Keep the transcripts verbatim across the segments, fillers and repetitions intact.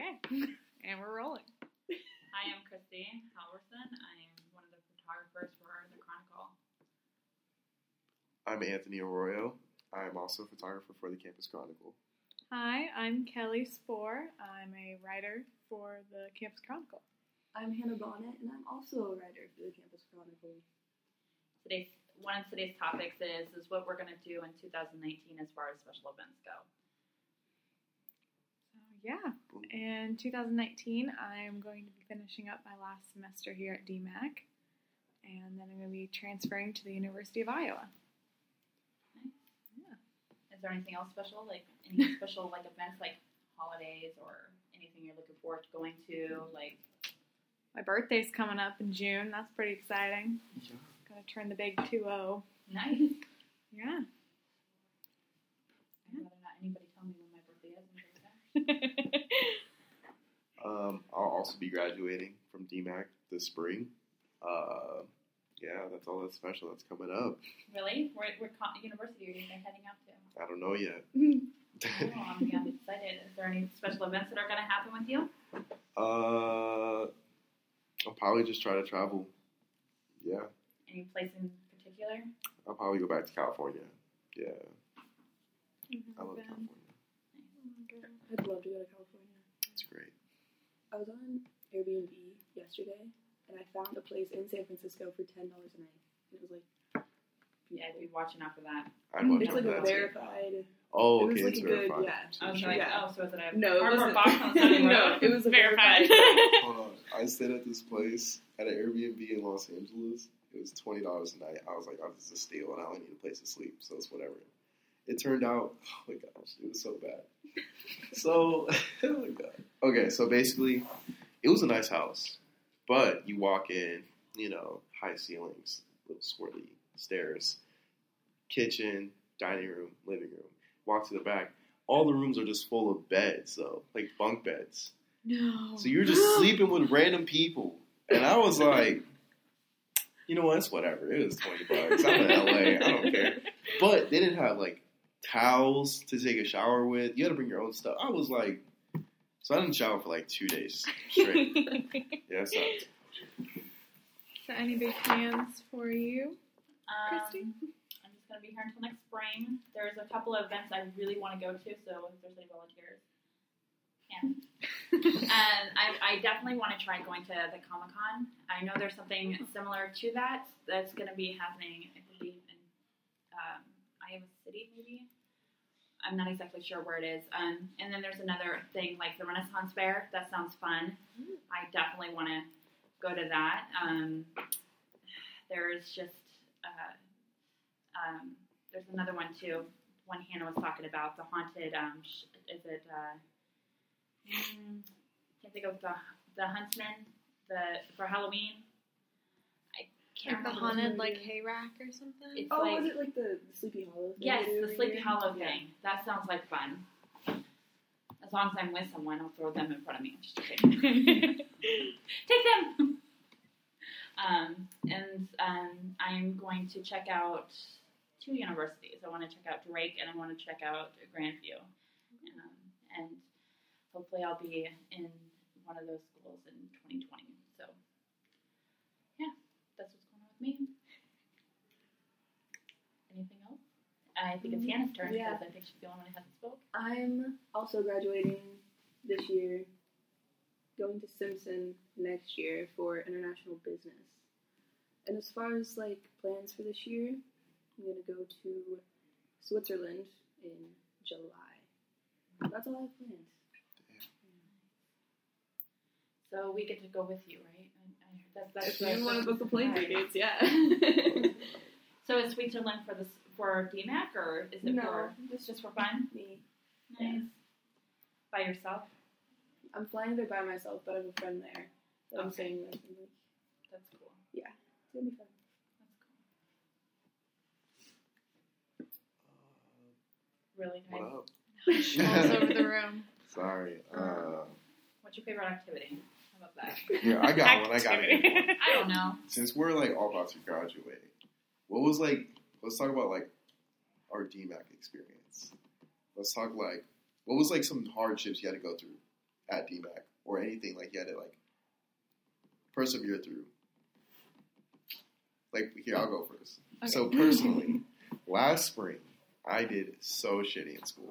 Okay, and we're rolling. Hi, I'm Christy Halverson. I'm one of the photographers for The Chronicle. I'm Anthony Arroyo. I'm also a photographer for the Campus Chronicle. Hi, I'm Kelly Spohr. I'm a writer for the Campus Chronicle. I'm Hannah Bonnet, and I'm also a writer for the Campus Chronicle. Today's one of today's topics is is what we're going to do in two thousand nineteen as far as special events go. So yeah, in two thousand nineteen, I'm going to be finishing up my last semester here at D MAC, and then I'm going to be transferring to the University of Iowa. Is there anything else special, like any special like events, like holidays or anything you're looking forward to going to? Like, my birthday's coming up in June. That's pretty exciting. Yeah. Gonna turn the big two oh. Nice. Yeah. I'd rather not anybody tell me when my birthday is. When um, I'll also be graduating from D MAC this spring. Uh, yeah, that's all that's special that's coming up. Really? What what university are you heading out to? I don't know yet. Oh, I'm, yeah, I'm excited. Is there any special events that are going to happen with you? Uh, I'll probably just try to travel. Yeah. Any place in particular? I'll probably go back to California. Yeah. Mm-hmm. I love California. I'd love to go to California. It's great. I was on Airbnb yesterday, and I found a place in San Francisco for ten dollars a night. It was like, yeah, I'd be watching out for that. I'd watch it's like that a too. verified. Oh, it was okay, like it's a good, verified. yeah. I was like, yeah. oh, so is it a No, it cardboard wasn't. box on the side of the No, road? it was a verified. Hold on. I stayed at this place at an Airbnb in Los Angeles. It was twenty dollars a night. I was like, oh, this is a steal, and I only need a place to sleep, so it's whatever. It turned out, oh my gosh, it was so bad. So, oh my god. Okay, so basically, it was a nice house, but you walk in, you know, high ceilings, little swirly stairs, kitchen, dining room, living room. Walk to the back. All the rooms are just full of beds, though, like bunk beds. No. So you're just sleeping with random people. And I was like, you know what, it's whatever. It was twenty bucks. I'm in L A. I don't care. But they didn't have, like, towels to take a shower with. You had to bring your own stuff. I was like, so I didn't shower for, like, two days straight. Yeah, it sucked. So any big plans for you, Um, Christy? I'm just going to be here until next spring. There's a couple of events I really want to go to, so if there's any volunteers. Yeah. And I, I definitely want to try going to the Comic-Con. I know there's something similar to that that's going to be happening, I believe, in um, Iowa City, maybe. I'm not exactly sure where it is. Um, and then there's another thing, like the Renaissance Fair. That sounds fun. I definitely want to go to that. Um, there's just, uh, um, there's another one, too. One Hannah was talking about, the haunted, um, sh- is it, uh, Mm, can't think of the the Huntsman the for Halloween. I can't Like the remember. haunted, like, hay rack or something? It's Oh, like was it like the, the Sleepy Hollow thing? yes, they do the every Sleepy year? Hollow Yeah. thing. That sounds like fun. As long as I'm with someone, I'll throw them in front of me. Just kidding. Take them. Um, and um, I'm going to check out two universities. I want to check out Drake and I want to check out Grandview. Um, and hopefully I'll be in one of those schools in twenty twenty. So, yeah, that's what's going on with me. Anything else? I think it's Hannah's turn Yeah. because I think she's the only one who hasn't spoke. I'm also graduating this year, going to Simpson next year for international business. And as far as, like, plans for this year, I'm going to go to Switzerland in July. That's all I have planned. So we get to go with you, right? I, I, that's that's If you want to book the plane Right. tickets, yeah. So is Switzerland for this for D MAC or is it No. for it's just for fun? Me. Nice. By yourself? I'm flying there by myself, but I have a friend there that I'm Okay. staying with. And, like, That's cool. it's going to be fun. That's cool. Really What nice. up? All over the room. Sorry. Uh, What's your favorite activity? How about that? yeah, I got one. I got it. I don't know. Since we're like all about to graduate, what was like? Let's talk about like our D MAC experience. Let's talk like what was like some hardships you had to go through at D MAC or anything like you had to like persevere through? Like here, I'll go first. Okay. So personally, last spring I did so shitty in school.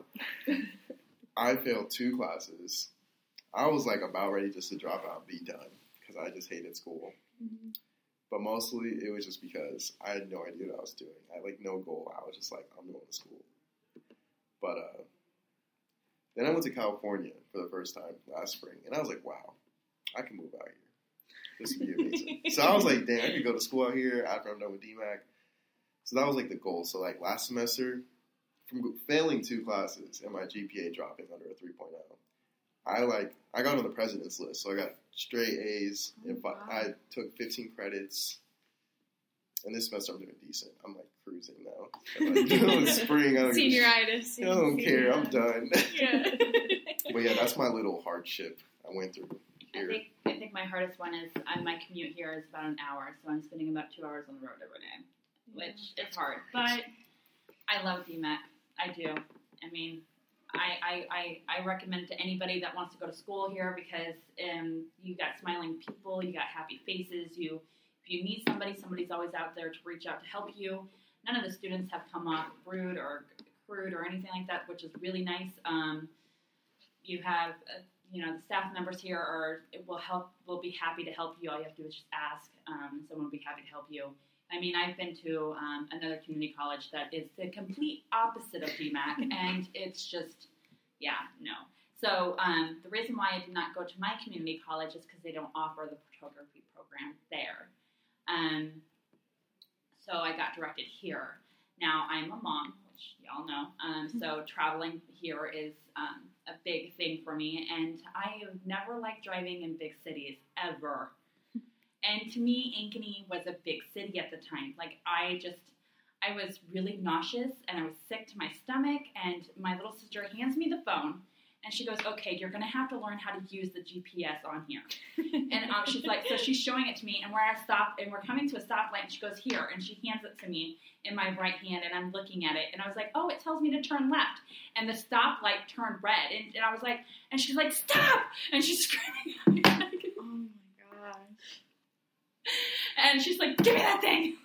I failed two classes. I was like about ready just to drop out and be done because I just hated school. Mm-hmm. But mostly it was just because I had no idea what I was doing. I had like no goal. I was just like, I'm going to school. But uh, then I went to California for the first time last spring, and I was like, wow, I can move out here. This would be amazing. So I was like, dang, I could go to school out here after I'm done with D MAC. So that was like the goal. So like last semester, from failing two classes and my G P A dropping under a three point oh, I like I got on the president's list. So I got straight A's. Oh, and wow. I took fifteen credits. And this semester I'm doing decent. I'm like cruising now. Like, in spring, I don't, give a Senioritis. sh- I don't care. I'm done. Yeah. But yeah, that's my little hardship I went through I here. think I think my hardest one is uh, my commute here is about an hour, so I'm spending about two hours on the road every day, which is hard. But I love D MAC. I do. I mean, I, I, I, I recommend to anybody that wants to go to school here because um, you got smiling people, you got happy faces. You, if you need somebody, somebody's always out there to reach out to help you. None of the students have come off rude or crude or anything like that, which is really nice. Um, you have, uh, you know, the staff members here are will help. Will be happy to help you. All you have to do is just ask. Um, someone will be happy to help you. I mean, I've been to um, another community college that is the complete opposite of D MAC, and it's just, yeah, no. So um, the reason why I did not go to my community college is because they don't offer the photography program there. Um, so I got directed here. Now, I'm a mom, which y'all know, um, so traveling here is um, a big thing for me, and I have never liked driving in big cities, ever. And to me, Ankeny was a big city at the time. Like, I just, I was really nauseous, and I was sick to my stomach, and my little sister hands me the phone, and she goes, okay, you're going to have to learn how to use the G P S on here. And um, she's like, so she's showing it to me, and we're at a stop, and we're coming to a stoplight, and she goes, here, and she hands it to me in my right hand, and I'm looking at it, and I was like, oh, it tells me to turn left, and the stoplight turned red, and, and I was like, and she's like, stop, and she's screaming at me. Oh my gosh. And she's like, give me that thing.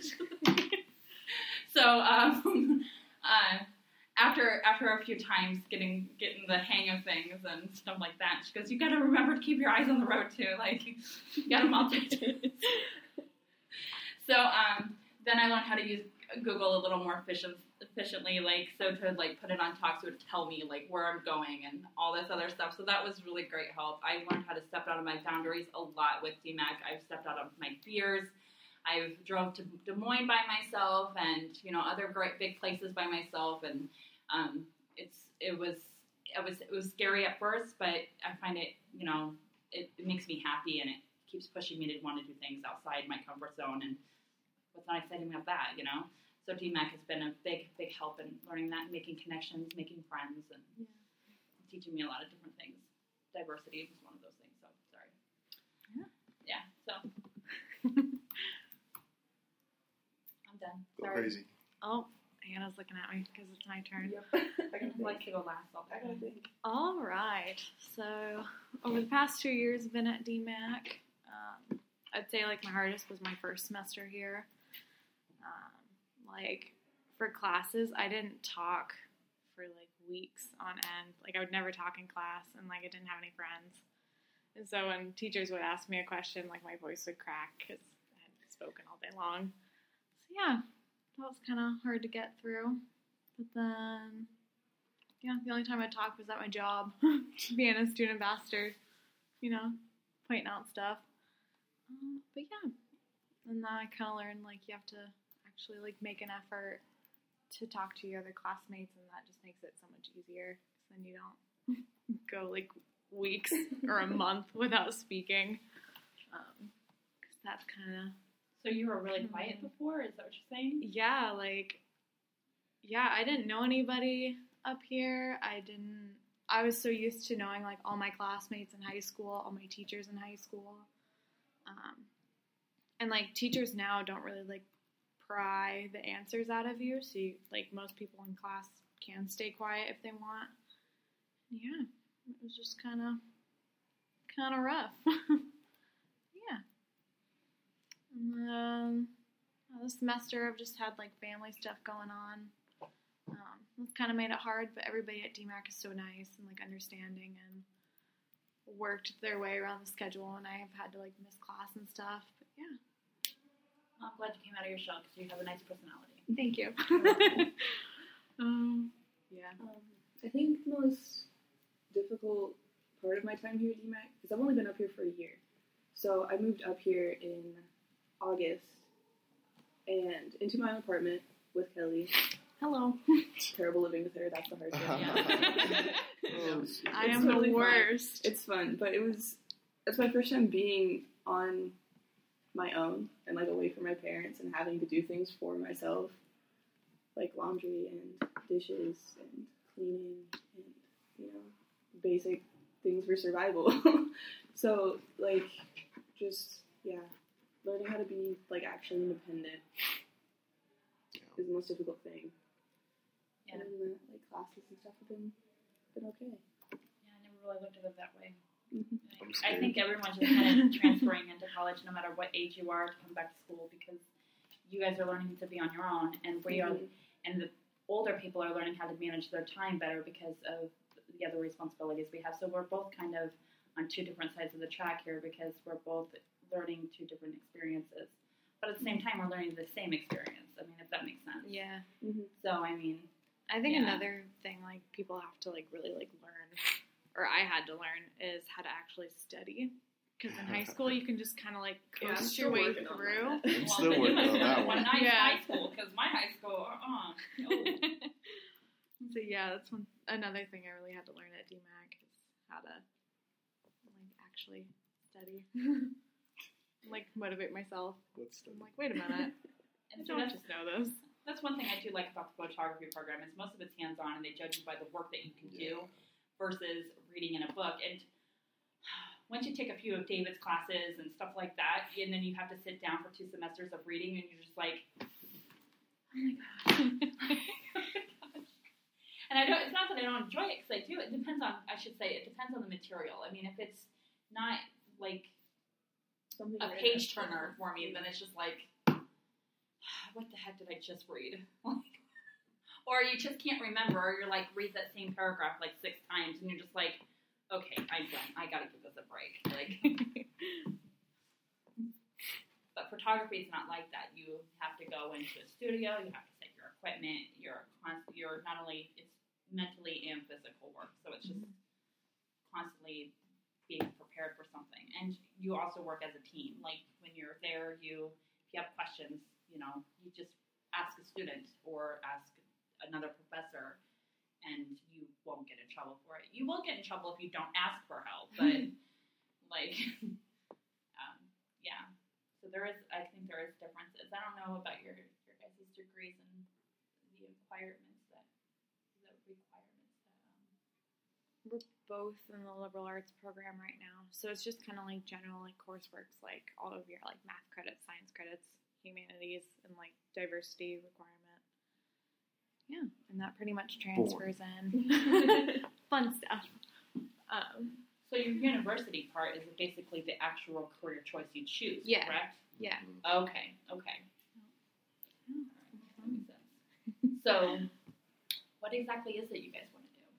So um, uh, after after a few times getting getting the hang of things and stuff like that, she goes, you got to remember to keep your eyes on the road too. Like, you got to multitask. So um, then I learned how to use Google a little more efficient, efficiently, like, so to, like, put it on talk so it would tell me, like, where I'm going and all this other stuff. So that was really great help. I learned how to step out of my boundaries a lot with D MAC. I've stepped out of my fears. I've drove to Des Moines by myself and, you know, other great big places by myself. And um, it's it was it was it was scary at first, but I find it, you know, it, it makes me happy and it keeps pushing me to want to do things outside my comfort zone. And what's not exciting about that, you know? So D MAC has been a big, big help in learning that, making connections, making friends, and Yeah. teaching me a lot of different things. Diversity is one of those things, so sorry. Yeah. Yeah, so I'm done. Go Sorry. crazy. Oh, Hannah's looking at me because it's my turn. Yep. I I gotta like think. to go last all I the gotta time. think. All right. So over the past two years, I've been at D MAC. Um, I'd say like my hardest was my first semester here. Um, like for classes, I didn't talk for like weeks on end. Like I would never talk in class, and like I didn't have any friends. And so when teachers would ask me a question, like my voice would crack because I hadn't spoken all day long. So yeah, that was kind of hard to get through. But then, yeah, the only time I talked was at my job, being a student ambassador, you know, pointing out stuff. Um, but yeah, and then I kind of learned like you have to actually like make an effort to talk to your other classmates, and that just makes it so much easier. Because then you don't go like weeks or a month without speaking. Um, 'cause that's kind of So you were really quiet before? Is that what you're saying? yeah, like yeah, I didn't know anybody up here. I didn't. I was so used to knowing like all my classmates in high school, all my teachers in high school. Um, and like teachers now don't really like pry the answers out of you, so you, like most people in class can stay quiet if they want. Yeah, it was just kind of kind of rough. Yeah. And um, this semester I've just had like family stuff going on. Um, it's kind of made it hard, but everybody at D MAC is so nice and like understanding and worked their way around the schedule, and I have had to like miss class and stuff. But yeah. Well, I'm glad you came out of your shell because you have a nice personality. Thank you. um, yeah. Um, I think the most difficult part of my time here at D MAC, because I've only been up here for a year. So I moved up here in August and into my own apartment with Kelly. Hello. Terrible living with her, that's the hard part. Yeah. Oh, I It's am totally the fine. worst. It's fun, but it was, it's my first time being on my own and like away from my parents and having to do things for myself, like laundry and dishes and cleaning and, you know, basic things for survival. So, like, just, yeah, learning how to be, like, actually independent is the most difficult thing. Yeah. And then, the, like, classes and stuff have been, been okay. Yeah, I never really looked at it that way. Mm-hmm. I'm I scared. think everyone's just kind of transferring into college, no matter what age you are, to come back to school because you guys are learning to be on your own, and we are, and the older people are learning how to manage their time better because of the other responsibilities we have. So we're both kind of on two different sides of the track here because we're both learning two different experiences, but at the same time we're learning the same experience. I mean, if that makes sense. Yeah. Mm-hmm. So I mean, I think Yeah. another thing like people have to like really like learn, or I had to learn, is how to actually study. Because in high school you can just kind of like Yeah, I'm coast still your way working on through. I'm well, still you working must on have that one one. nice Yeah. high school because my high school, uh-uh. No. So yeah, that's one another thing I really had to learn at D MAC is how to like actually study, like motivate myself. What's the I'm like, wait a minute, I And so don't that's, just know this. that's one thing I do like about the photography program is most of it's hands-on and they judge you by the work that you can do versus reading in a book. And once you take a few of David's classes and stuff like that, and then you have to sit down for two semesters of reading and you're just like, oh my god. And I don't, it's not that I don't enjoy it because I do. It depends on, I should say, it depends on the material. I mean, if it's not like Something a right page now. turner for me, then it's just like, what the heck did I just read? Or you just can't remember, or you're like, read that same paragraph like six times, and you're just like, okay, I'm done. I gotta give this a break. Like, but photography is not like that. You have to go into a studio, you have to set your equipment, you're const- you're not only, it's mentally and physical work, so it's just constantly being prepared for something. And you also work as a team. Like when you're there, you if you have questions, you know, you just ask a student or ask another professor, and you won't get in trouble for it. You will get in trouble if you don't ask for help, but like, um, yeah. So there is, I think there is differences. I don't know about your your guys' degrees and the requirements that the requirements that um, We're both in the liberal arts program right now, so it's just kind of like general like courseworks, like all of your like math credits, science credits, humanities, and like diversity requirement. Yeah, and that pretty much transfers in. Fun stuff. Um, so your university part is basically the actual career choice you choose, Yeah. correct? yeah. Okay, okay. That makes sense. So, what exactly is it you guys want to do?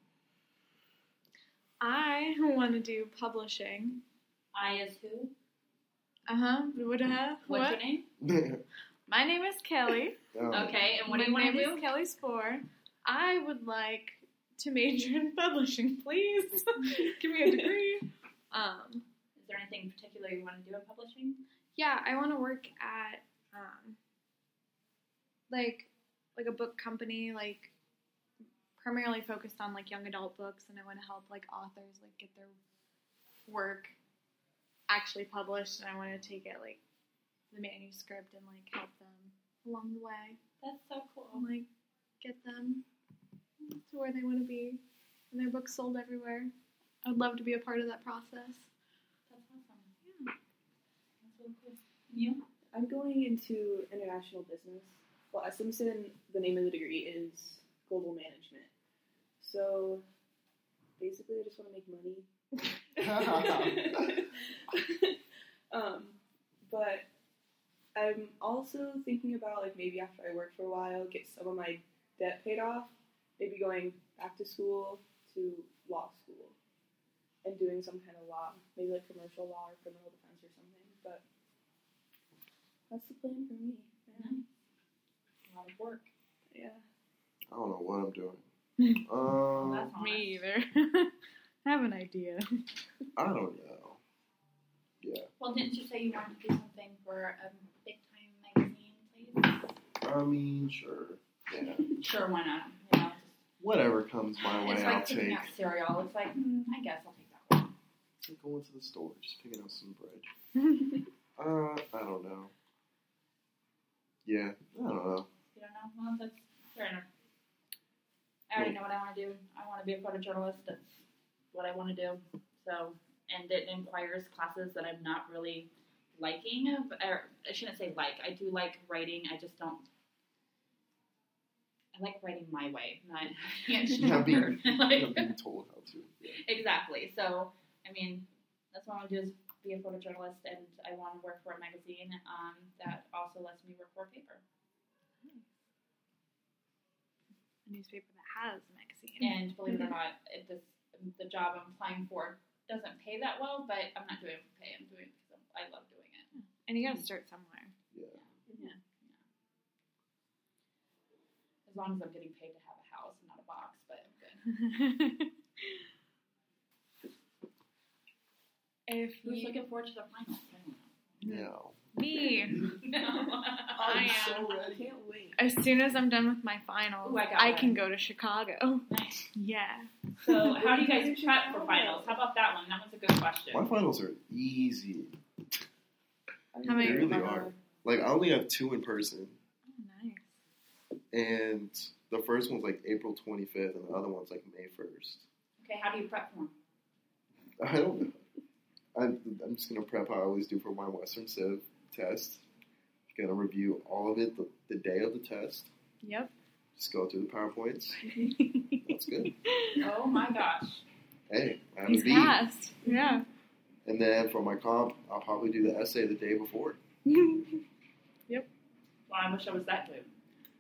I want to do publishing. I is who? Uh huh. What? Uh, What's what? your name? My name is Kelly. Oh. Okay, and what My do you want name to do? is Kelly Spore. I would like to major in publishing, please. Give me a degree. Um, Is there anything particular you want to do in publishing? yeah, I want to work at um, like like a book company, like primarily focused on like young adult books, and I want to help like authors like get their work actually published, and I want to take it like the manuscript and like help them along the way, That's so cool. and like get them to where they want to be, and their books sold everywhere. I would love to be a part of that process. That's awesome. Yeah. That's really cool. And you? I'm going into international business. Well, at Simpson, the name of the degree is global management. So basically, I just want to make money um, but I'm also thinking about, like, maybe after I work for a while, get some of my debt paid off, maybe going back to school to law school and doing some kind of law, maybe like commercial law or criminal defense or something. But that's the plan for me. Yeah. A lot of work. Yeah. I don't know what I'm doing. Um, That's honest. Me either. I have an idea. I don't know. Yeah. Well, didn't you say you wanted to do something for a big time magazine, please? I mean, sure. Yeah. Sure, why not? You know, Whatever comes my way, it's I'll like picking take. out cereal. It's like, mm, I guess I'll take that one. It's like going to the store, just picking out some bread. Uh, I don't know. Yeah, I don't know. You don't know? Well, that's fair enough. I already know what I want to do. I want to be a photojournalist. That's what I want to do. So, and it requires classes that I'm not really liking. Or I shouldn't say like. I do like writing. I just don't. I like writing my way, not Yeah, being, like, yeah, being told how to. Yeah. Exactly. So, I mean, that's what I want to do is be a photojournalist, and I want to work for a magazine um, that also lets me work for a paper. A newspaper that has a magazine. And believe it or not, it, this the job I'm applying for doesn't pay that well, but I'm not doing it for pay. I'm doing it because I'm, I love doing it. And you gotta start somewhere. Yeah. Yeah. As long as I'm getting paid to have a house and not a box, but I'm good. If Who's you, looking forward to the finals? I don't know. No. me, No. I am. so ready. I can't wait. as soon as I'm done with my finals, Ooh, I got I one. can go to Chicago. Nice. Yeah. So, how do you guys prep for finals? How about that one? That one's a good question. My finals are easy. How many- They really are. Like, I only have two in person, Oh, nice. and the first one's like April twenty-fifth, and the other one's like May first. Okay, how do you prep for them? I don't know. I'm, I'm just going to prep how I always do for my Western Civ test. Going to review all of it the, the day of the test. Yep. Just go through the PowerPoints. That's good. Oh my gosh. Hey, I have He's a B. passed. Yeah. And then for my comp, I'll probably do the essay the day before. Well, I wish I was that good.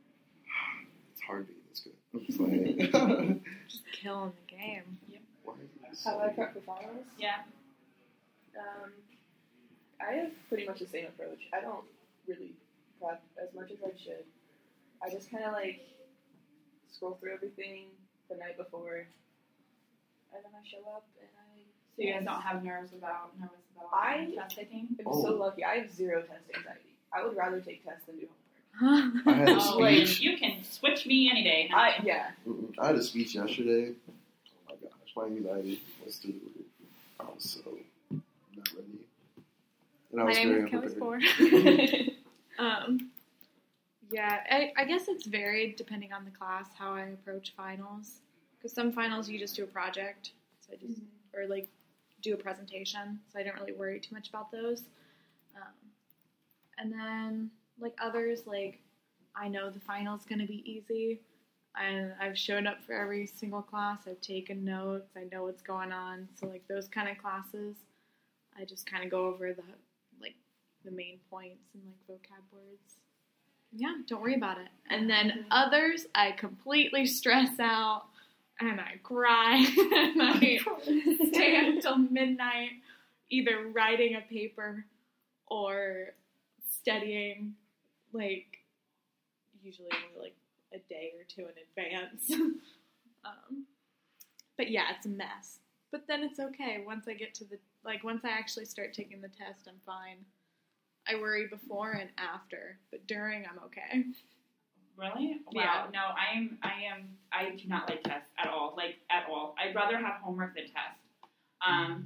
It's hard being this good. I'm just like, Just killing the game. why is this How so I easy? prep for finals? Yeah. Um, I have pretty much the same approach. I don't really prep as much as I should. I just kind of like scroll through everything the night before, and then I show up and I. So you guys don't have nerves about nervous about I- test taking? I'm Oh. so lucky. I have zero test anxiety. I would rather take tests than do homework. I had a Oh, wait, speech. you can switch me any day. I yeah. Mm-mm. I had a speech yesterday. Oh my gosh, my anxiety was through the roof. I was so not ready. And I My was name very is Kelly unprepared. Spore. um, yeah, I, I guess it's varied depending on the class how I approach finals. Because some finals you just do a project, so I just or like do a presentation, so I don't really worry too much about those. Um, and then like others, like I know the final's gonna be easy, and I've shown up for every single class. I've taken notes. I know what's going on. So like those kind of classes, I just kind of go over the like the main points and like vocab words. Yeah, don't worry about it. And then others, I completely stress out and I cry and I stay until midnight, either writing a paper or studying, like usually only like a day or two in advance. um, but yeah, it's a mess. But then it's okay. Once I get to the, like, once I actually start taking the test, I'm fine. I worry before and after, but during, I'm okay. Really? Wow. Yeah. No, I am. I am. I do not like tests at all. Like at all. I'd rather have homework than tests. Um,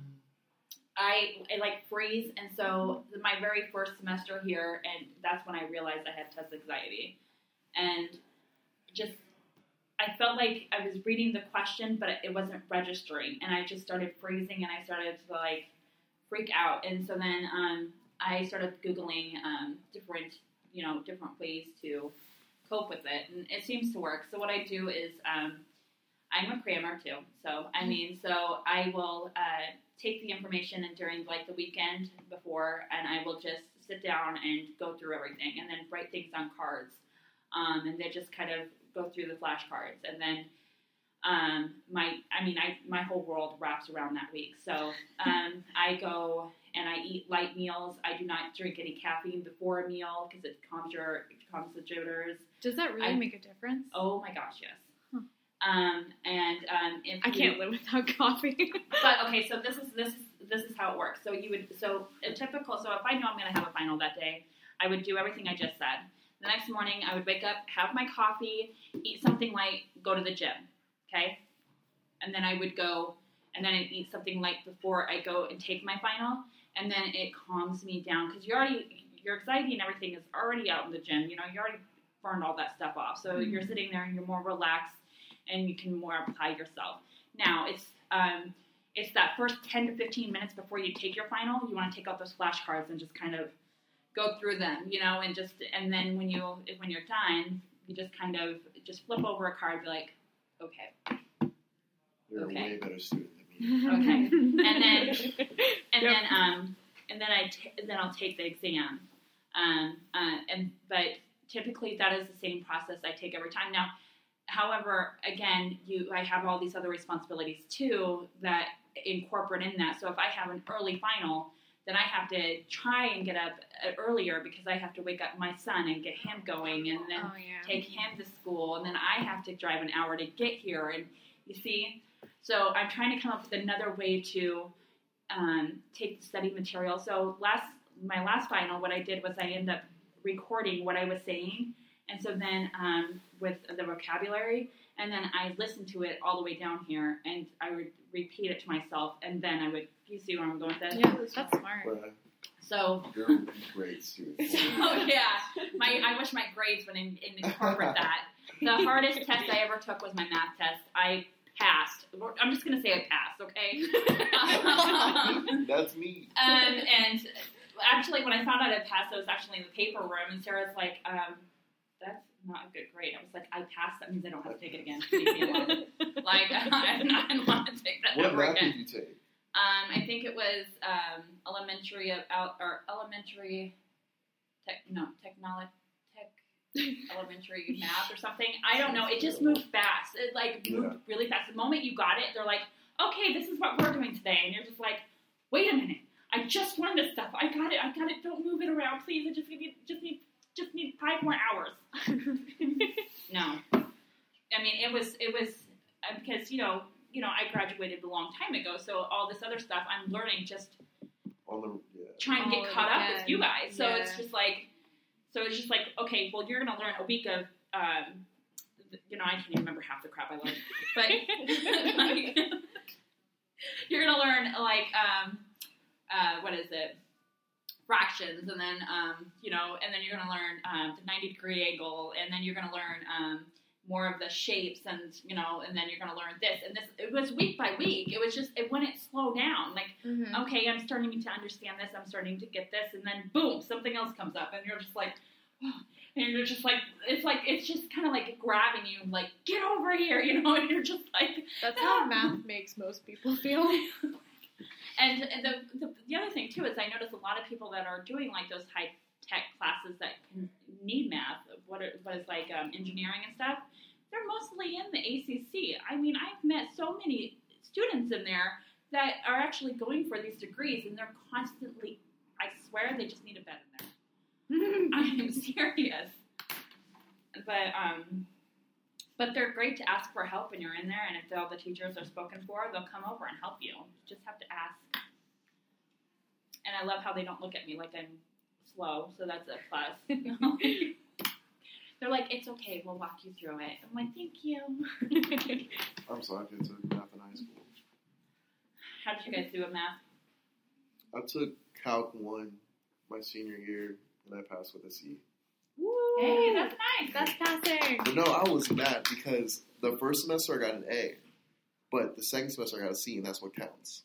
I I like freeze, and so my very first semester here, and that's when I realized I had test anxiety, and just I felt like I was reading the question, but it wasn't registering, and I just started freezing, and I started to like freak out, and so then um, I started Googling um, different you know different ways to cope with it, and it seems to work. So what I do is um, I'm a crammer too. So I mean, so I will uh, take the information and during like the weekend before, and I will just sit down and go through everything, and then write things on cards, um, and they just kind of go through the flashcards, and then um, my I mean I my whole world wraps around that week. So um, I go and I eat light meals. I do not drink any caffeine before a meal because it calms your it calms the jitters. Does that really I, make a difference? Oh my gosh, yes. Huh. Um, and um, if I you, can't live without coffee. But okay, so this is this is this is how it works. So you would so a typical. So if I know I'm going to have a final that day, I would do everything I just said. The next morning, I would wake up, have my coffee, eat something light, go to the gym. Okay, and then I would go, and then I'd eat something light before I go and take my final, and then it calms me down because you're already your anxiety and everything is already out in the gym. You know, you already burned all that stuff off, so mm-hmm. you're sitting there and you're more relaxed, and you can more apply yourself. Now it's um, it's that first ten to fifteen minutes before you take your final. You want to take out those flashcards and just kind of go through them, you know, and just and then when you when you're done, you just kind of just flip over a card, be like, okay, you're okay. a way better student than me. Okay, and then and Yep. then um and then I t- then I'll take the exam, um uh, and but typically that is the same process I take every time. Now, however, again, you I have all these other responsibilities too that incorporate in that. So if I have an early final, then I have to try and get up earlier because I have to wake up my son and get him going, and then Oh, yeah. take him to school, and then I have to drive an hour to get here. And you see, so I'm trying to come up with another way to um, take the study material. So last my last final, what I did was I ended up recording what I was saying, and so then um, with the vocabulary, and then I listened to it all the way down here, and I would repeat it to myself, and then I would. You see where I'm going with this? Yeah, that's smart. Right. So, You're a great student. so yeah, my I wish my grades would in, in incorporate that. The hardest test I ever took was my math test. I passed. I'm just gonna say I passed, okay? That's me. um, and actually, when I found out I passed, I was actually in the paper room, and Sarah's like, um, "That's not a good grade." I was like, "I passed. That means I don't have to take it again. Leave me alone." Like, I, I don't want to take that What ever math again. did you take? Um, I think it was um, elementary of out or elementary tech no technology tech elementary math or something. I don't know. It just moved fast. It like moved Yeah. really fast. The moment you got it, they're like, "Okay, this is what we're doing today," and you're just like, "Wait a minute! I just learned this stuff. I got it. I got it. Don't move it around, please. I just need just need just need five more hours." No, I mean it was it was uh, because you know. You know, I graduated a long time ago, so all this other stuff I'm learning just On the yeah. trying to All get caught up again. with you guys. So Yeah. it's just like, so it's just like, okay, well, you're going to learn a week of, um, you know, I can't even remember half the crap I learned, but like, you're going to learn like, um, uh, what is it? Fractions, and then, um, you know, and then you're going to learn um, the ninety degree angle, and then you're going to learn um, more of the shapes, and you know, and then you're going to learn this and this. It was week by week. It was just it wouldn't slow down. Like, Mm-hmm. okay, I'm starting to understand this. I'm starting to get this, and then boom, something else comes up, and you're just like, oh, and you're just like, it's like it's just kind of like grabbing you, like get over here, you know, and you're just like, That's how math makes most people feel. and, and the, the the other thing too is I notice a lot of people that are doing like those high tech classes that can need math, what are, what is like um, engineering and stuff. They're mostly in the A C C. I mean, I've met so many students in there that are actually going for these degrees, and they're constantly, I swear, they just need a bed in there. I am serious. But um, but they're great to ask for help when you're in there, and if all the teachers are spoken for, they'll come over and help you. You just have to ask. And I love how they don't look at me like I'm slow, so that's a plus. They're like, it's okay, we'll walk you through it. I'm like, thank you. I'm sorry, I took math in high school. How did you guys do with math? I took Calc one my senior year, and I passed with a C. Woo! Hey, that's nice. That's passing. But no, I was mad because the first semester I got an A, but the second semester I got a C, and that's what counts.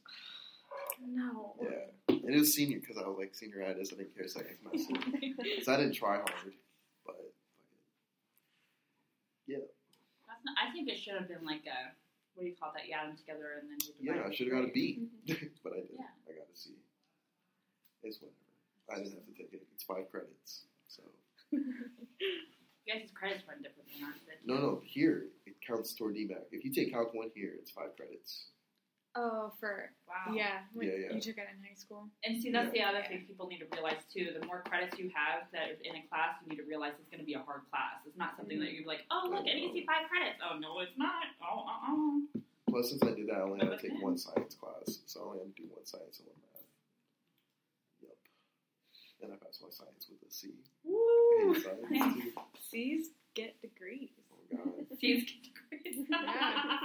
No. Yeah. And it was senior, because I was like senior ed, so I didn't care second semester. Because I didn't try hard, but yeah. That's not, I think it should have been like a what do you call that? You add them together and then you divide Yeah, I the should have got a grade. B, but I didn't. Yeah. I got a C. It's whatever. I didn't have to take it. It's five credits. So You guys' credits run differently, aren't they? no, no. Here it counts toward D MAC. If you take Calc one here, it's five credits. Oh, for Wow. yeah, when Yeah, yeah. you took it in high school. And see, that's Yeah. the other thing people need to realize too. The more credits you have that are in a class, you need to realize it's going to be a hard class. It's not something that you're like, oh, look, an easy five credits. Oh, no, it's not. Oh, uh-uh. Plus, since I did that, I only had to Okay. take one science class, so I only had to do one science and one math. Yep. And I passed my science with a C. I Woo! hate science too. C's get degrees. Oh God. C's get degrees. Yeah.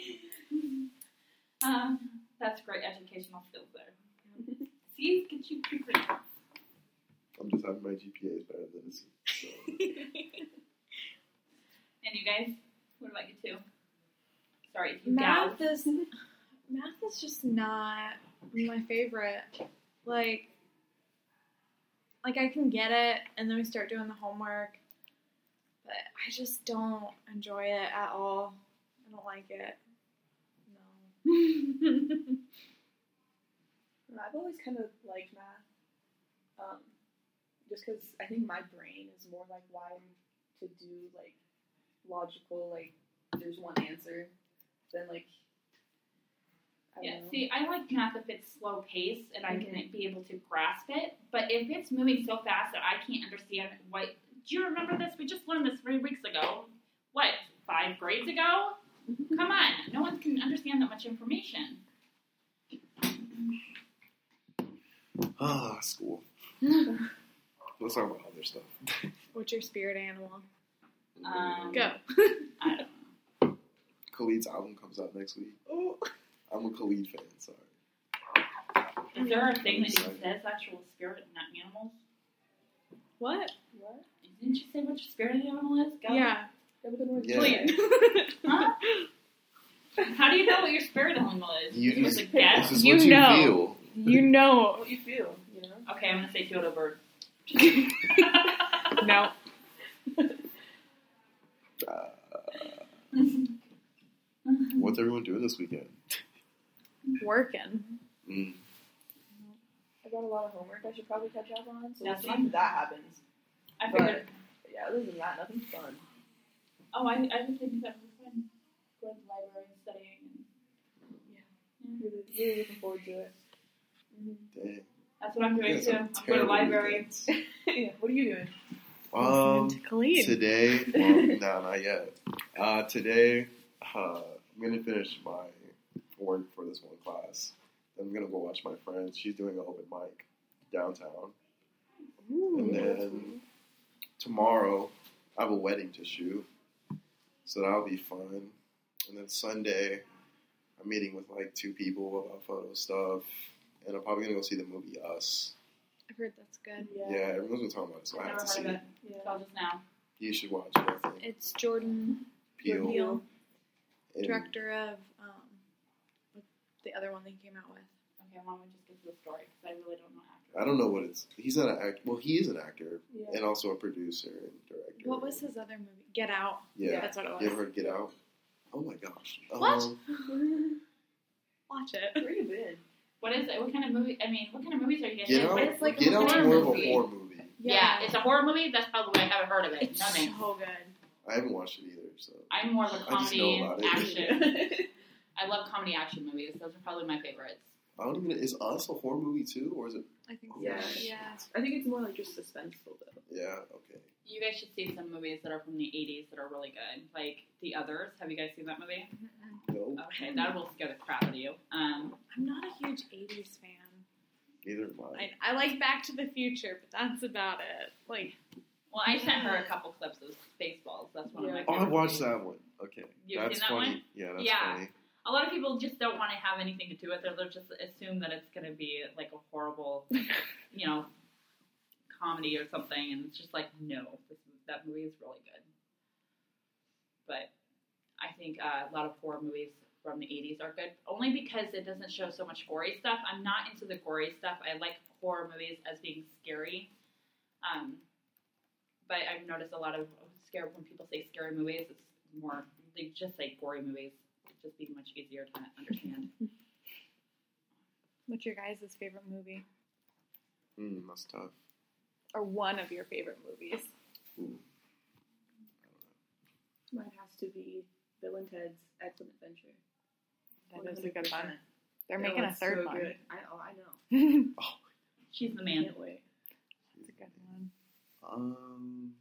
um, that's great educational skills there. C's get you degrees. I'm just having my G P A is better than a C. So. And you guys, what about you two? Sorry, you Math gals. is math is just not my favorite. Like, like I can get it, and then we start doing the homework, but I just don't enjoy it at all. I don't like it. No. I've always kind of liked math, um, just because I think my brain is more like wired to do like logical, like there's one answer, than like. I Yeah, don't know. see, I like math if it's slow paced and I can Mhm. be able to grasp it. But if it's moving so fast that I can't understand what, do you remember this? We just learned this three weeks ago. What, five grades ago? Come on, no one can understand that much information. Ah, school. Let's talk about other stuff. What's your spirit animal? Um, Go. I don't know. Khalid's album comes out next week. Oh. I'm a Khalid fan, sorry. Is there a thing that I'm you excited. says actual spirit, not animals? What? What? Didn't you say what your spirit animal is? Go. Yeah. Yeah, but then we're Yeah. Please. Huh? How do you know what your spirit animal is? You- Is it just a This guess? is You what you know. feel. You know. what you feel, you know? Okay, I'm gonna say Kyoto bird. No. Uh, what's everyone doing this weekend? Working. Mm. I got a lot of homework I should probably catch up on, so That's we'll see if that happens. I But figured. yeah, other than that, nothing's fun. Oh, I I was thinking that was fun. Going to the library and studying. And, Really, really looking forward to it. Dang. that's what I'm doing You guys too. have I'm going to the terrible library. weekends. Yeah, what are you doing? Um, Listening to Khalid. today, well, no, not yet. Uh, today, uh, I'm gonna finish my work for this one class. Then I'm gonna go watch my friends. She's doing an open mic downtown, and then tomorrow I have a wedding to shoot, so that'll be fun. And then Sunday, I'm meeting with like two people about photo stuff, and I'm probably gonna go see the movie Us. I've heard that's good. Yeah, everyone's been talking about it, so I I've have never to see heard of it. it. Yeah. Till just now. You should watch it. I think. It's Jordan Peele. Peele, And- director of um, the other one they came out with. Okay, why don't we just get to the story? Because I really don't know actors. I don't know what it's. He's not an actor. Well, he is an actor Yeah. and also a producer and director. What was his other movie? Get Out. Yeah. That's what it was. You ever heard Get Out? Oh my gosh. What? Um, Watch it. Pretty good. What is it? What kind of movie? I mean, what kind of movies are you guys Get in? Out. What is like Get a Out's horror more of a movie? horror movie. Yeah. it's a horror movie. That's probably why I haven't heard of it. It's No thanks. so good. I haven't watched it either. So I'm more of a I just know comedy about it. action. I love comedy action movies. Those are probably my favorites. I don't even. Is Us a horror movie too, or is it? I think so. Yeah. Yeah. I think it's more like just suspenseful though. Yeah. Okay. You guys should see some movies that are from the eighties that are really good. Like The Others. Have you guys seen that movie? Mm-mm. No. Okay, that will scare the crap out of you. Um, I'm not a huge eighties fan. Neither am I. I, I like Back to the Future, but that's about it. Like, well, I sent her a couple clips of Spaceballs. That's one of my Yeah. Oh, favorite I watched movies. that one. Okay. You've That's seen that funny. one? Yeah, that's Yeah. funny. A lot of people just don't want to have anything to do with it. They'll just assume that it's going to be like a horrible, you know, comedy or something. And it's just like, no, this, that movie is really good. But I think uh, a lot of horror movies from the eighties are good, only because it doesn't show so much gory stuff. I'm not into the gory stuff. I like horror movies as being scary. Um, but I've noticed a lot of scare when people say scary movies, it's more, they just say gory movies. just be much easier to understand. What's your guys' favorite movie? Mm, that's tough. Or one of your favorite movies? Ooh. Mine has to be Bill and Ted's Excellent Adventure. That is a good one. They're That making a one's third so one. good. I, oh, I know. Oh, She's the man. Can't wait. It's a good one. um,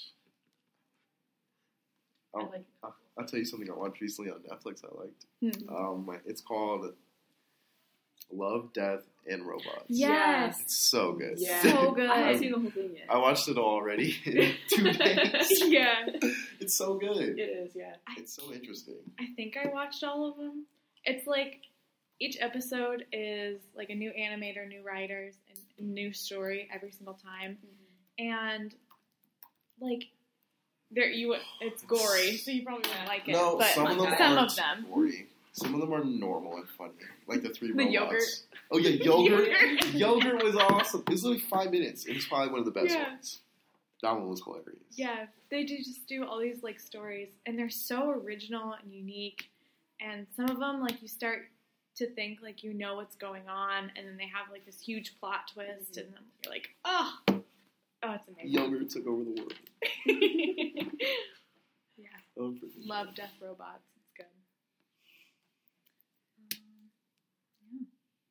I oh, like I'll, I'll tell you something I watched recently on Netflix I liked. Hmm. Um, it's called Love, Death, and Robots. Yes. It's so good. Yeah. So good. I haven't seen the whole thing yet. I watched it all already in two days. Yeah. It's so good. It is, yeah. It's so interesting. I think I watched all of them. It's like each episode is like a new animator, new writers, and new story every single time. And like there you it's gory, so you probably won't like it. No, but some of them some aren't of them. gory. Some of them are normal and funny, like the three The robots. yogurt. Oh yeah, yogurt. Yogurt. Yogurt was awesome. It was like five minutes. It was probably one of the best Yeah. ones. That one was hilarious. Yeah, they do just do all these like stories, and they're so original and unique. And some of them, like you start to think like you know what's going on, and then they have like this huge plot twist, Mm-hmm. and then you're like, oh, oh, it's amazing. Yogurt took over the world. Yeah, Oh, for sure. love Death Robots. It's good. Um, yeah.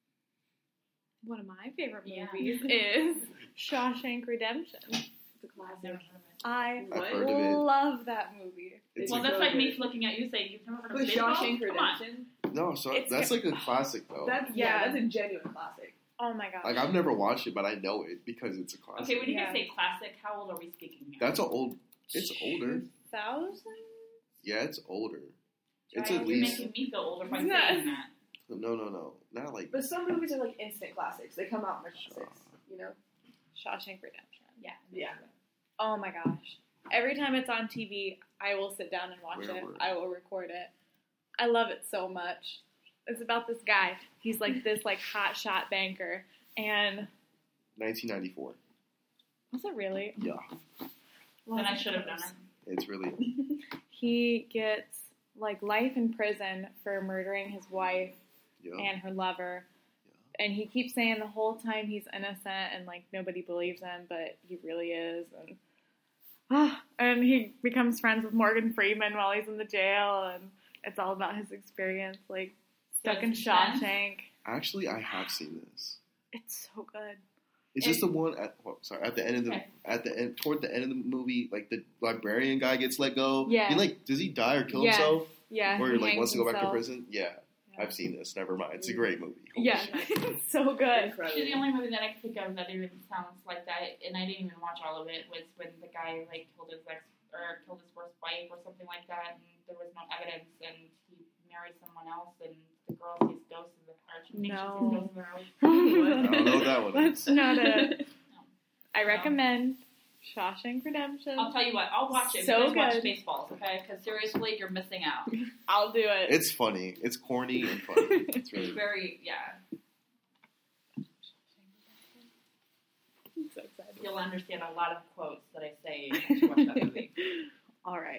One of my favorite Yeah. movies is Shawshank Redemption. It's a I've never classic. heard of it. I I've What? heard of it. love that movie. It's Well, a- that's so like me good. looking at you saying you've never heard of With baseball? Shawshank Come on. Redemption. No, so It's that's good. like a classic though. That's, Yeah. yeah, that's a genuine classic. Oh my gosh. Like I've never watched it, but I know it because it's a classic. Okay, when you Yeah. guys say classic, how old are we speaking here? That's an old. It's older. Thousand? Yeah, it's older. It's Why at are you least making me feel older by It's saying not- that? no, no, no, not like. But some movies are like instant classics. They come out and they're classics. You know? Shawshank Redemption. Yeah. Yeah. Oh my gosh. Every time it's on T V, I will sit down and watch Where it. were- I will record it. I love it so much. It's about this guy. He's like this like hot shot banker. And nineteen ninety-four. was it really? Yeah, Then I should have done it. it's really. He gets like life in prison for murdering his wife Yeah. and her lover. And he keeps saying the whole time he's innocent and like nobody believes him, but he really is. And ah, and he becomes friends with Morgan Freeman while he's in the jail, and it's all about his experience, like stuck in Does it make sense? Shawshank. Actually, I have seen this. It's so good. Is this the one at? Oh, sorry, at the end of the Okay. at the end toward the end of the movie, like the librarian guy gets let go. Yeah. He like does he die or kill Yeah. himself? Yeah, Or he like hangs wants to go back to himself. prison? Yeah, Yeah. I've seen this. Never mind. It's a great movie. Holy Yeah, shit. it's so good. Incredible. Actually, the only movie that I can think of that even sounds like that, and I didn't even watch all of it, was when the guy like killed his ex or killed his first wife or something like that, and there was no evidence, and he married someone else, and the girl sees ghosts in the or she thinks No. she sees ghosts in the house. I don't know what that one That's is. not it. I recommend Shawshank Redemption. I'll tell you what, I'll watch it if So you guys watch good. Baseballs, okay? Because seriously, you're missing out. I'll do it. It's funny. It's corny and funny. It's really. Very, yeah. I'm so excited. You'll understand a lot of quotes that I say once you watch that movie. All right.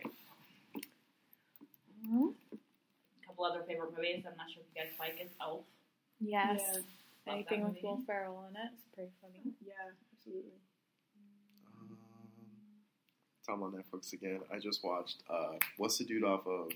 A couple other favorite movies I'm not sure if you guys like is Elf. Yes. Yeah. Love Anything that with movie. Will Ferrell in it is pretty funny. Yeah, absolutely. Um, it's on Netflix again. I just watched. Uh, what's the dude off of?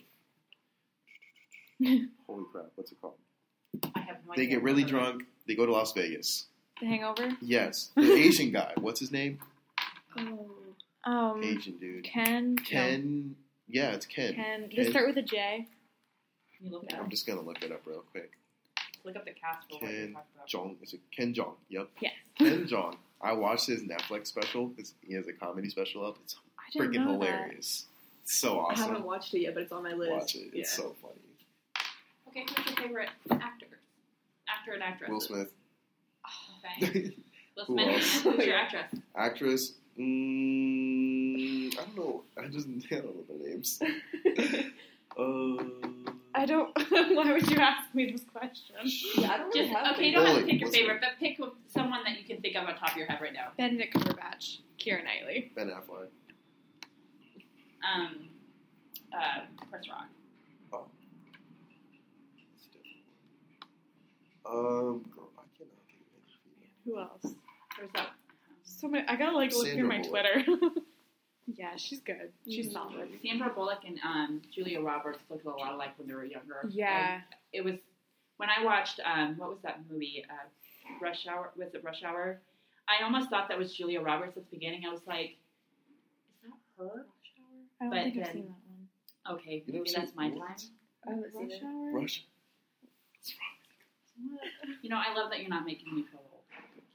Holy crap! What's it called? I have no They idea get really what it is. drunk. They go to Las Vegas. The Hangover. Yes, the Asian guy. What's his name? Oh. Um, Asian dude. Ken. Ken. Yeah, it's No, Ken. Ken. Ken. They start with a J. You look at I'm just gonna look it up real quick. look up the cast for what you're Ken talking about. Jong. Is it Ken Jong? Yep. Yes. Ken Jong. I watched his Netflix special. It's, he has a comedy special up. It's I didn't freaking know hilarious. It's so I haven't awesome. watched it yet, but it's on my list. Watch it. It's Yeah. so funny. Okay, who's your favorite actor? Actor and actress. Will Smith. Okay. Will Who Smith. And else? who's your actress? Actress. Mm, I don't know. I just I don't know their names. uh, I don't. Why would you ask me this question? Yeah, I don't really Just, have okay, you a don't have to Bully. pick your What's favorite, but pick someone that you can think of on top of your head right now. Benedict Cumberbatch. Keira Knightley. Ben Affleck. Um, uh, Chris Rock. Um, girl, I cannot think of any. Who else? There's that. So many. I gotta like look Sandra through my Bullock. Twitter. Yeah, she's good. She's Mhm. solid. Sandra Bullock and um, Julia Roberts looked a lot alike when they were younger. Yeah. Like, it was when I watched um, what was that movie? Uh, Rush Hour. Was it Rush Hour? I almost thought that was Julia Roberts at the beginning. I was like, is that her? I don't But think I've then- seen that one. Okay, You never maybe seen that's my what? time. I haven't seen it. Hour? Rush. You know, I love that you're not making me feel old.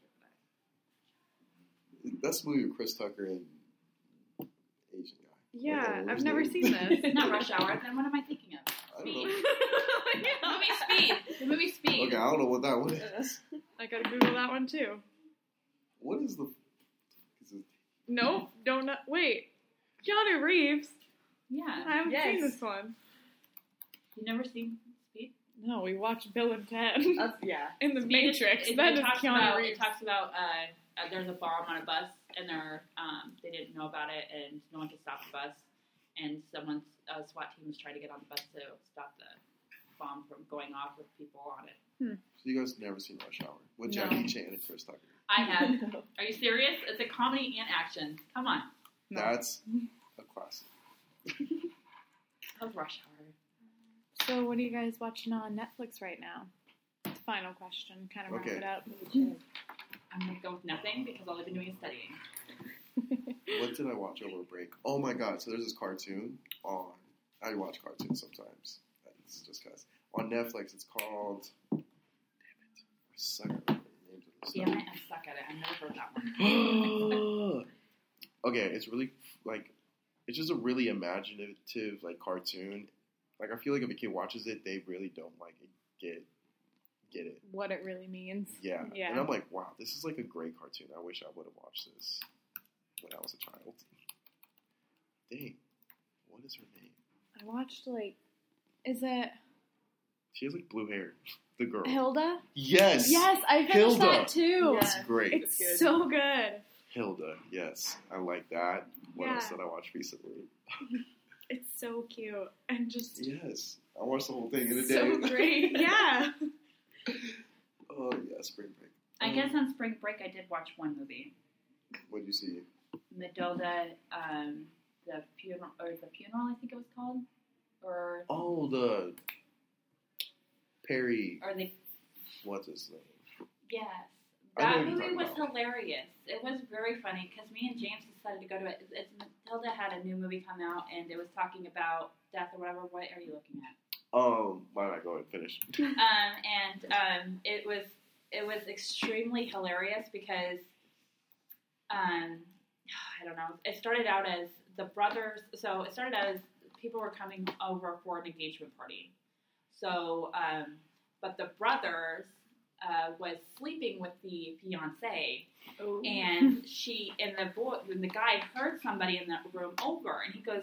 That's the movie with Chris Tucker and Asian guy. Yeah, What was I've his never name? seen this. Not Rush Hour. Then what am I thinking of? I don't Speed. know. The movie Speed. The movie Speed. Okay, I don't know what that one is. I gotta Google that one too. What is the? Is it, Nope, don't know. Wait, Keanu Reeves. Yeah. I haven't Yes. seen this one. You never seen Speed? No, we watched Bill and Ted That's, yeah. in the Speed is- Matrix. It, that it is talks Keanu about, Reeves. It talks about uh, uh, there's a bomb on a bus, and they're um, they didn't know about it, and no one could stop the bus. And someone's uh, SWAT team was trying to get on the bus to stop the bomb from going off with people on it. so you guys never seen Rush Hour with No. Jackie Chan and Chris Tucker? I have. Are you serious? It's a comedy and action. Come on. No. That's a classic. I love Rush Hour. So, what are you guys watching on Netflix right now? Final question, kind of wrap Okay. it up. I'm gonna go with nothing because all I've been doing is studying. What did I watch over a break? Oh my god! So there's this cartoon on. I watch cartoons sometimes. It's just cause on Netflix. It's called. Damn it! I suck at remembering the names of this Damn it, I suck at it. I've never heard that one. Okay, it's really like it's just a really imaginative like cartoon. Like I feel like if a kid watches it, they really don't like it, get get it. What it really means. Yeah. Yeah. And I'm like, wow, this is like a great cartoon. I wish I would have watched this when I was a child. Dang, what is her name? I watched, like, is it She has like blue hair. The girl. Hilda? Yes. Yes, I finished Hilda. that too. It's great. It's good. so good. Hilda. Yes, I like that. What Yeah. else did I watch recently? It's so cute and just Yes, I watched the whole thing in a day. so great. Yeah. Oh yeah, Spring Break. I Um, guess on spring break I did watch one movie. What'd you see? Matilda, um, the funeral, or the funeral, I think it was called, or Oh, the Perry. or the What's his name? yes, I know that what you're movie talking was about. hilarious. It was very funny because me and James decided to go to it. It's Matilda had a new movie come out and it was talking about death or whatever. What are you looking at? Um, why don't I go ahead and finish? um, and um, it was it was extremely hilarious because um, I don't know. It started out as the brothers. So it started out as people were coming over for an engagement party. So, um, but the brothers uh, was sleeping with the fiance, Oh. and she and the boy when the guy heard somebody in that room over, and he goes,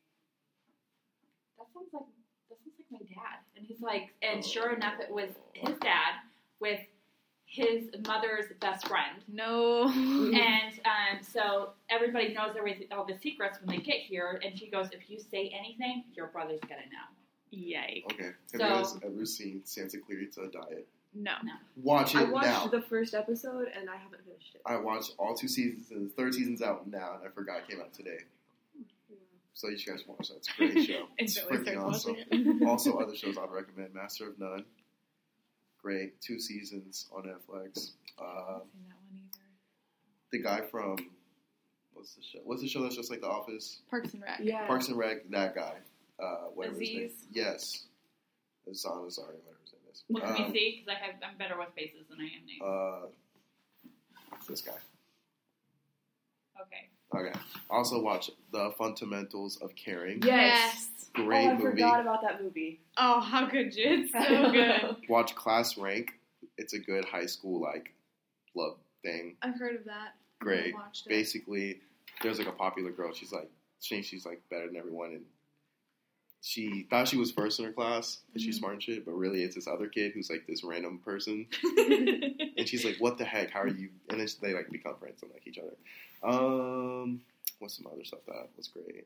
"That sounds like that sounds like my dad." And he's like, and sure enough, it was his dad with his mother's best friend. No. And um, so everybody knows everything, all the secrets when they get here. And she goes, "If you say anything, your brother's gonna know." Yikes. Okay. Have So- you guys ever seen Santa Clarita Diet? No. Watch it I watched now. the first episode and I haven't finished it. I watched all two seasons, and the third season's out now, and I forgot it came out today. So you guys watch that. It's a great show. It's Instantly freaking starts awesome. watching it. Also, other shows I'd recommend: Master of None. Great, two seasons on Netflix. Uh, I haven't seen that one either. the guy from what's the show? What's the show that's just like The Office? Parks and Rec. Yeah. Parks and Rec. That guy. Uh, whatever his name. Aziz? Yes. Azan Azari, whatever his name is. What can Um, we see? Because I have I'm better with faces than I am names. Uh, this guy. Okay. Okay. Also watch The Fundamentals of Caring. Yes. Great oh, I movie. forgot about that movie. Oh, how could you? It's so good. Watch Class Rank. It's a good high school like love thing. I've heard of that. I Great. haven't watched it. Basically, there's like a popular girl. She's like she thinks she's like better than everyone, and she thought she was first in her class because she's Mhm. smart and shit. But really, it's this other kid who's like this random person, and she's like, "What the heck? How are you?" And then they like become friends and like each other. Um, what's some other stuff that was great?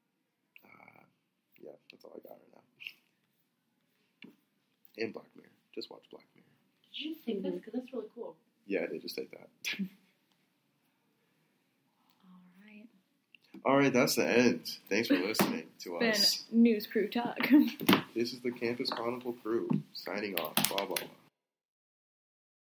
Uh, yeah, that's all I got right now. And Black Mirror. Just watch Black Mirror. Did you just take this? Because that's really cool. Yeah, I did just take that. All right. All right, that's the end. Thanks for listening to Been us. News Crew Talk. This is the Campus Chronicle crew signing off. Blah, blah, blah.